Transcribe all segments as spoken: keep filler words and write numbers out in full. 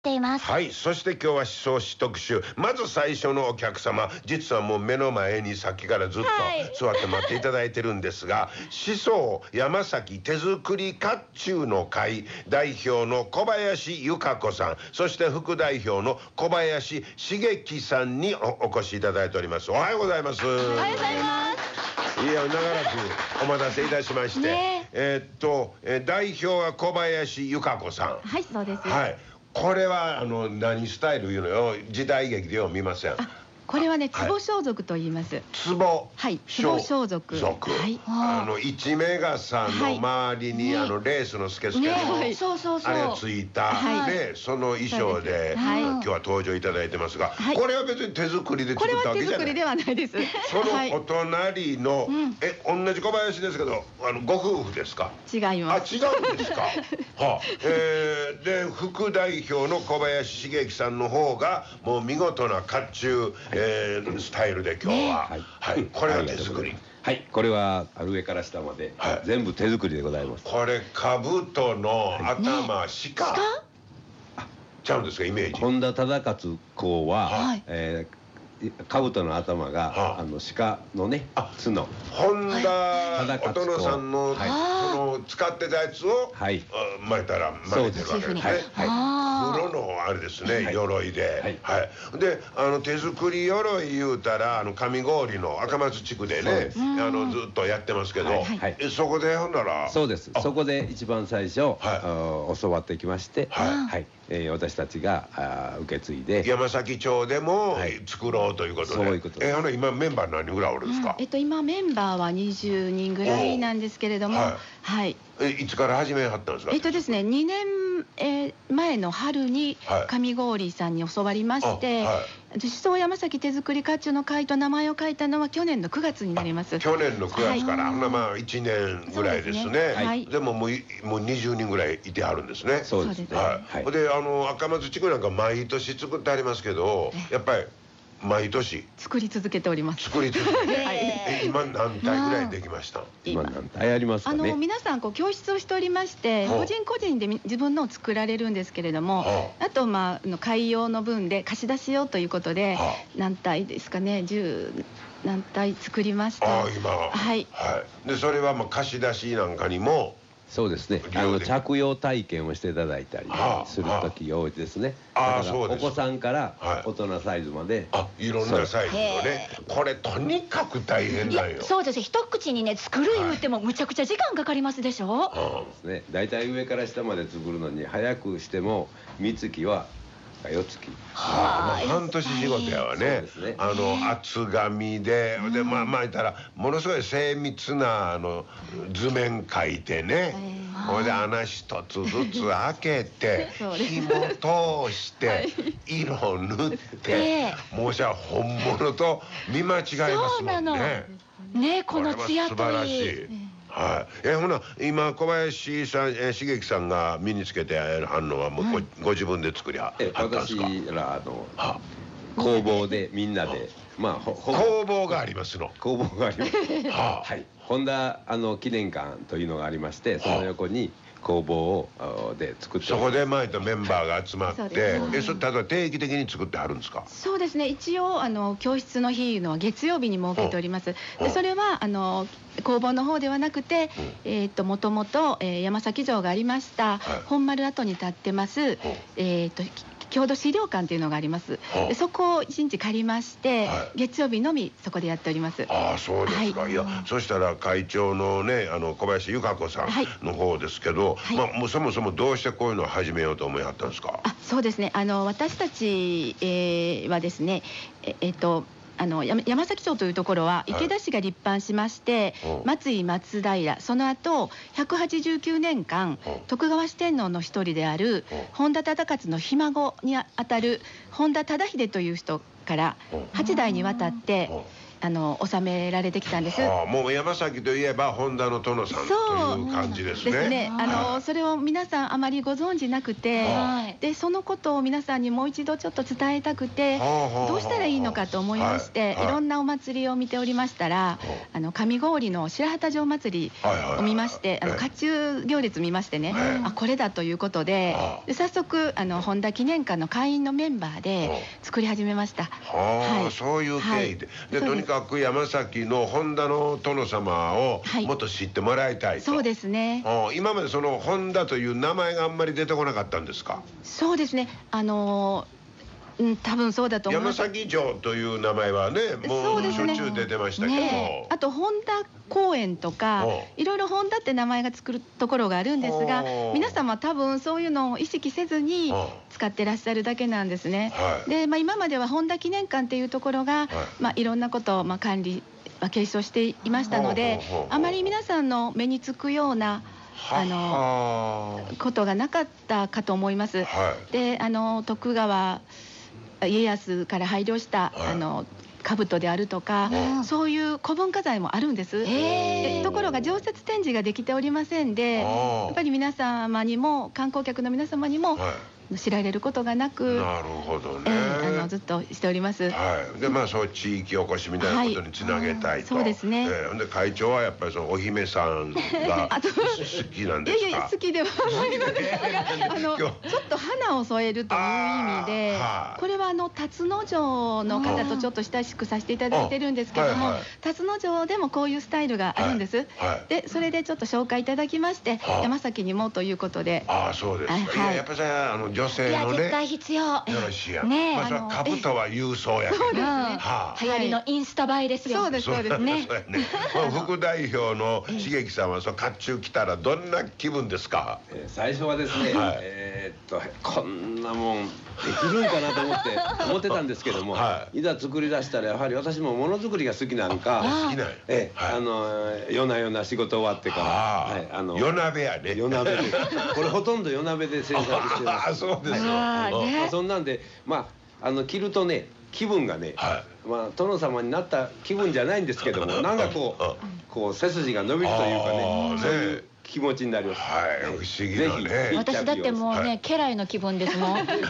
っています。 はい、そして今日は思想史特集。まず最初のお客様、実はもう目の前にさっきからずっと座って待っていただいてるんですが、思想山崎手作り甲冑の会代表の小林由香子さん、そして副代表の小林茂樹さんに お, お越しいただいております。おはようございます。 おはようございます。 いや、長らくお待たせいたしまして、ね、えー、っと、えー、代表は小林由香子さん。 はい、そうです。 はい、これはあの何スタイルいうのよ、時代劇でよ見ません。 これはね、壺装束と言います。 壺、 はい、壺装束。 はい、あの一目傘の周りにあのレースのスケスケのあれがついたで、その衣装で今日は登場いただいてますが、これは別に手作りで作ったわけじゃない。 これは手作りではないです。 そのお隣のえ同じ小林ですけど、あのご夫婦ですか。 違います。 あ、違うんですか。はあ、えー、で副代表の小林茂樹さんの方がもう見事な甲冑えー、スタイルで今日は、はい、はい、これは手作り。 はい、これは上から下まで、はい、全部手作りでございます。 これ兜の頭、はい、鹿、ね、ちゃうんですか、イメージ。 本田忠勝公は、はい、えー兜の頭が、はあ、あの鹿のね角、 本田お殿さんの、はい、その使ってたやつを、はい、巻いたら巻いてるわけですね。黒のあれですね、はい、鎧で、はい、はい、であの手作り鎧言うたらあの上郡の赤松地区でね、あのずっとやってますけど、はいはい、えそこでほんならそうです、そこで一番最初、はい、教わってきまして、はい、はい、えー、私たちがあ受け継いで山崎町でも作ろうということで、そういうことです。えあの今メンバー何人ぐらいおるんですか。 うん、えっと今メンバーはにじゅうにんぐらいなんですけれども、はい、はい、 えいつから始めはったんですか。 えっとですねにねん、えー、前の春に上郡さんに教わりまして、はい、思想山崎手作り甲冑の会と名前を書いたのは去年のくがつになります。 去年のくがつから、はい、まあいちねんぐらいですね。で, すね、はい、でももうもうにじゅうにんぐらいいてはるんですね。 そうですね。 はい。であの赤松地区なんか毎年作ってありますけど、やっぱり毎年作り続けております。 作り続けて、え今何体ぐらいできました。 今何体ありますかね。 あの皆さんこう教室をしておりまして、個人個人で自分のを作られるんですけれども、あとまあの会用の分で貸し出し用ということで何体ですかね、じゅう何体作りました。 あ今はい、はい、でそれはまあ貸し出しなんかにも。 そうですね、あの着用体験をしていただいたりする時多いですね。だからお子さんから大人サイズまで、 あいろんなサイズのね、これとにかく大変だよ。 そうです、一口にね作る言うてもむちゃくちゃ時間かかりますでしょ。 そうですね、大体上から下まで作るのに早くしても三月はよっつき、 はあ、半年仕事やわね。あの厚紙で、でまあまあ言ったらものすごい精密なあの図面描いてね、これで穴一つずつ開けて紐通して色塗って、もうじゃあ本物と見間違いますもんね。 ね、この艶といい。 素晴らしい。はい、えほな今小林さん、え茂樹さんが身につけてはんのはもう ご,、はい、ご自分で作りはったんですか。 私らあの、はあ、工房でみんなで、まあ工房がありますの。 工房があります。はあ、はい、本田あの記念館というのがありまして、その横に工房をで作って、 そこで前とメンバーが集まって、はい、えそれ例えば定期的に作ってあるんですか。 そうですね、一応あの教室の日の月曜日に設けております。でそれはあの工房の方ではなくて、えっともともと山崎城がありました、はい、本丸跡に立ってます、えっと郷土資料館というのがあります。でそこを一日借りまして、はい、月曜日のみそこでやっております。 ああそうですか。はい、いやそしたら会長のねあの小林由香子さんの方ですけど、はい、まあもうそもそもどうしてこういうのを始めようと思いはったんですか。 あそうですね、あの私たち、えー、はですねええっとあの山崎町というところは池田市が立藩しまして、はい、松井松平、その後ひゃくはちじゅうきゅうねんかん、徳川四天王の一人である本田忠勝のひ孫にあたる本田忠秀という人からはちだいにわたってあの収められてきたんです。 ああ、もう山崎といえば本田の殿さんという感じですね。 ですね。あの、はい、それを皆さんあまりご存じなくて、はい、でそのことを皆さんにもう一度ちょっと伝えたくて、どうしたらいいのかと思いまして、はいはい、いろんなお祭りを見ておりましたら、あの上郡の白旗城祭りを見まして、あの甲冑行列見ましてね、はい、あこれだということで、で早速あの本田記念館の会員のメンバーで作り始めました。 はあ、そういう経緯で、はい、でとにかく山崎の本田の殿様をもっと知ってもらいたいと。 そうですね。 今までその本田という名前があんまり出てこなかったんですか？ そうですね。あのー、うん、多分そうだと思います。 山崎城という名前はね、もうしょっちゅう出てましたけど、ね、 あと本田公園とかいろいろ本田って名前がつくるところがあるんですが、皆様多分そういうのを意識せずに使ってらっしゃるだけなんですね。はい、で、まあ、今までは本田記念館っていうところが、はい、まあ、いろんなことをまあ管理、まあ、継承していましたので、あまり皆さんの目につくようなあのことがなかったかと思います。はい、で、あの徳川家康から配慮した、はい、あの兜であるとか、そういう古文化財もあるんです。ところが常設展示ができておりませんで、やっぱり皆様にも観光客の皆様にも、はい、知られることがなく、 なるほどね、 えー、あのずっとしております。 はい、でまあそう地域おこしみたいなことにつなげたいと、 はい、そうですね。 えー、で会長はやっぱりそのお姫さんが好きなんですか？ いやいや好きではないのですが、あのちょっと花を添えるという意味で、これはあの辰野城の方とちょっと親しくさせていただいてるんですけども、はいはい、辰野城でもこういうスタイルがあるんです。はいはい、でそれでちょっと紹介いただきまして、はあ、山崎にもということで。 ああ、そうですか。はい、いややっぱりあの女性のね。いや絶対必要。よろしいや。ね、まあそれは兜は郵送やけど。 そうですね。 はあ、流行りのインスタ映えですよ。 そうですそうですね。 副代表の茂樹さんはその甲冑着たらどんな気分ですか？ えー、最初はですね、はい、えー、っとこんなもんできるんかなと思って思ってたんですけども、はい、いざ作り出したらやはり私もものづくりが好きなんか、 好きなん、 えー、はい、あの夜な夜な仕事終わってから、 はい、あの夜鍋やね。 夜鍋でこれほとんど夜鍋で制作してます。 あ、そうですよ。 まあ、そんなんでまああの着るとね気分がね、はい、まあ殿様になった気分じゃないんですけども、なんかこうこう背筋が伸びるというかね、そういう気持ちになります。 はい、不思議なね。 私だってもうね、家来の気分ですもん。で、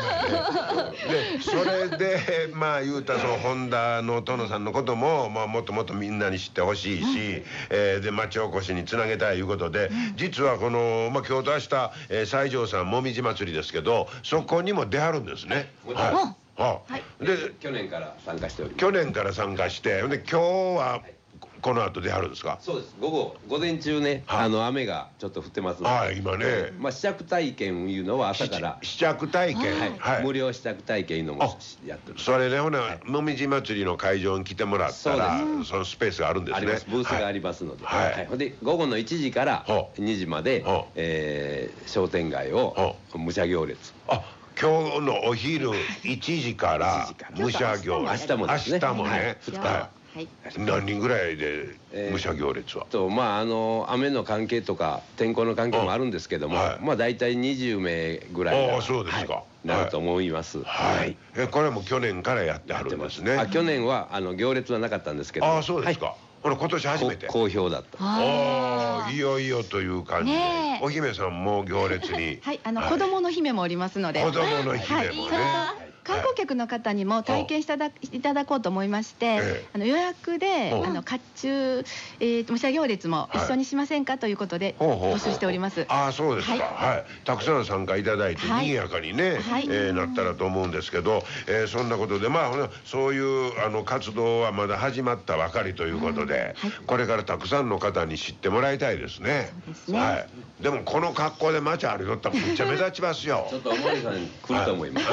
それでまあ言うたらその本田の殿さんのこともまあもっともっとみんなに知ってほしいし、えで町おこしにつなげたいいうことで、実はこのまあ今日出した西条さんもみじ祭りですけど、そこにも出はるんですね。はい。 あ、はい、で去年から参加しております。 去年から参加して、で今日はこの後出はるんですか？ そうです。午後午前中ね、あの雨がちょっと降ってますので、 はい、今ね、 まあ試着体験いうのは朝から試着体験、 はい、無料試着体験いうのもやってる。 それでほなもみじ祭りの会場に来てもらったらそのスペースがあるんですね。 あります。ブースがありますので、はい。で午後のいちじからにじまでえ商店街を武者行列。 あ、今日のお昼いちじから武者行列、 明日もですね。 明日もね。ふつか何人ぐらいで武者行列は？ とまああの雨の関係とか天候の関係もあるんですけども、まあ大体にじゅうめいぐらいがなると思います。 はい。え、これも去年からやってはるんですね。 あ、去年はあの行列はなかったんですけど。 あ、そうですか。これ今年初めて好評だった。 ああ、いよいよという感じで、お姫さんも行列に。 はい、あの子供の姫もおりますので。 子供の姫もね。 観光客の方にも体験していただこうと思いまして、あの予約であの甲冑武者行列も一緒にしませんかということで募集しております。 ああ、そうですか。はい、たくさん参加いただいて賑やかにねなったらと思うんですけど、そんなことでまあそういうあの活動はまだ始まったばかりということで、これからたくさんの方に知ってもらいたいですね。はい。でもこの格好で街歩いとったらめっちゃ目立ちますよ。 ちょっとおまりさんに来ると思います。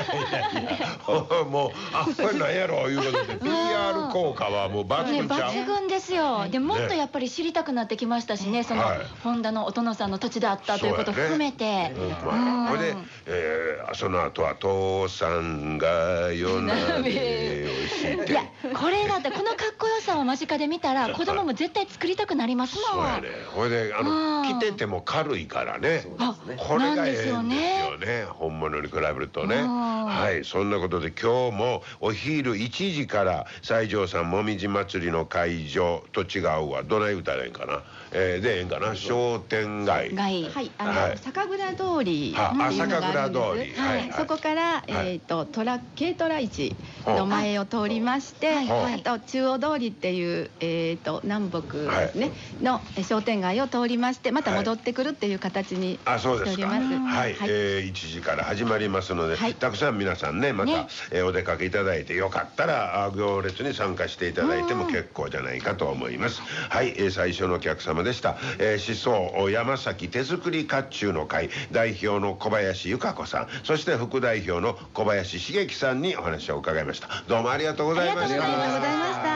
もうあ、これなんやろいうことで ピーアール 効果はもう抜群ちゃう。 抜群ですよ。でもっとやっぱり知りたくなってきましたしね、その本田のお殿さんの土地であったということを含めて。 それでその後は父さんが夜鍋をして、 いやこれだってこのかっこよさのを間近で見たら子供も絶対作りたくなりますもん。 そうやね。これであの着てても軽いからね。これがええんですよね。本物に比べるとね。はい、そんなことで今日もお昼いちじから西条さんもみじ祭りの会場と違うわ。どない歌えんかな。えー、でええんかな。商店街。 はい、あの酒蔵通りっていうのがあるんです。酒蔵通り。はい。そこからえっとトラ軽トラ市の前を通りまして、あと中央通りっていうえっと南北ですねの商店街を通りまして、また戻ってくるっていう形にしております。 はい、えー、いちじから始まりますので、たくさん皆さんねまたお出かけいただいて、よかったら行列に参加していただいても結構じゃないかと思います。はい、最初のお客様でした。思想山崎手作り甲冑の会代表の小林由香子さん、そして副代表の小林茂樹さんにお話を伺いました。どうもありがとうございました。 ありがとうございました。